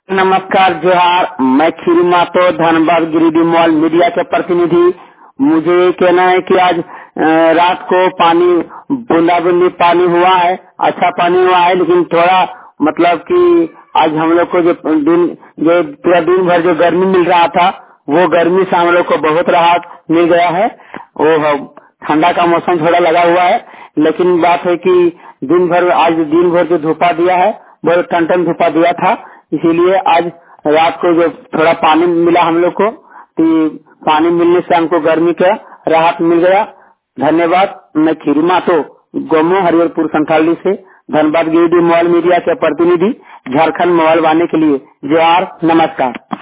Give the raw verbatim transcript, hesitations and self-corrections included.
नमस्कार, जोहार। मैं खीरी मातो धनबाद गिरिडीह मॉल मीडिया के प्रतिनिधि। मुझे ये कहना है कि आज अ, रात को पानी बूंदा बूंदी पानी हुआ है, अच्छा पानी हुआ है, लेकिन थोड़ा मतलब कि आज हम लोग को जो दिन जो पूरा दिन भर जो गर्मी मिल रहा था, वो गर्मी से हम लोग को बहुत राहत मिल गया है। वो ठंडा का मौसम थोड़ा लगा हुआ है, लेकिन बात है कि दिन भर आज दिन भर जो धूपा दिया है, बहुत टन टन धूपा दिया था, इसीलिए आज रात को जो थोड़ा पानी मिला हम लोग को, तो पानी मिलने से हमको गर्मी का राहत मिल गया। धन्यवाद। मैं खीरी मातो गोमो हरिहरपुर संथाली से धनबाद गिरिडीह मॉल मीडिया के प्रतिनिधि, झारखंड मोबाइल वाणी के लिए जोहार, नमस्कार।